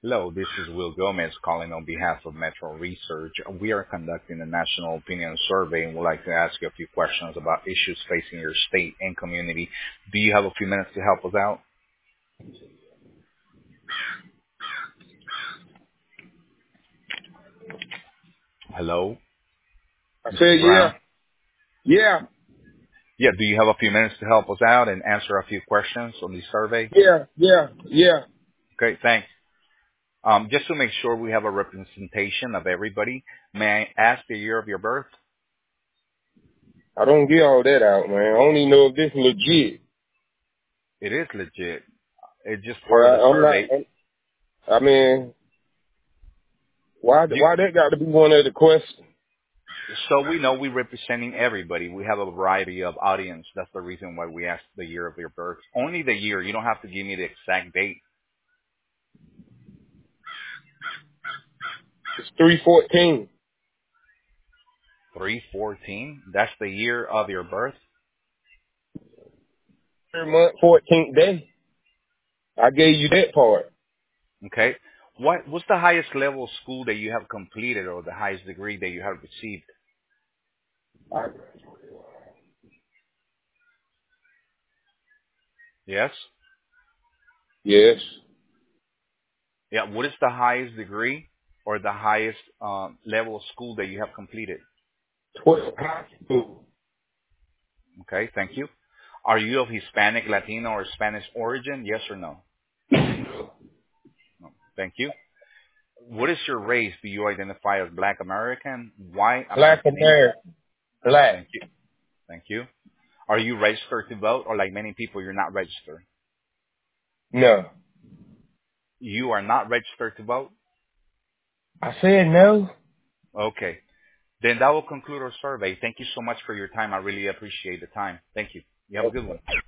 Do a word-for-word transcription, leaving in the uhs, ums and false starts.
Hello, this is Will Gomez calling on behalf of Metro Research. We are conducting a national opinion survey and would like to ask you a few questions about issues facing your state and community. Do you have a few minutes to help us out? Hello, I mister said, yeah, Brown? yeah, Yeah, do you have a few minutes to help us out and answer a few questions on the survey? yeah, yeah, yeah. Okay, thanks. Um, just to make sure we have a representation of everybody, may I ask the year of your birth? I don't get all that out, man. I don't even know if this is legit. It is legit. It's just Well, part of the I, I'm not. survey. I'm, I mean, why? You, Why that got to be one of the questions? So we know we're representing everybody. We have a variety of audience. That's the reason why we asked the year of your birth. Only the year. You don't have to give me the exact date. It's three fourteen. three fourteen. That's the year of your birth. Third month, fourteenth day. I gave you that part. Okay. What What's the highest level of school that you have completed or the highest degree that you have received? I, Yes. yes. Yeah. What is the highest degree or the highest um, level of school that you have completed? Twelve high school. Okay. Thank you. Are you of Hispanic, Latino, or Spanish origin? Yes or no? No. Thank you. What is your race? Do you identify as Black American, white Black American Indian? American. Black. Thank you. Thank you. Are you registered to vote, or like many people, you're not registered? No. You are not registered to vote? I said no. Okay. Then that will conclude our survey. Thank you so much for your time. I really appreciate the time. Thank you. You have a good one.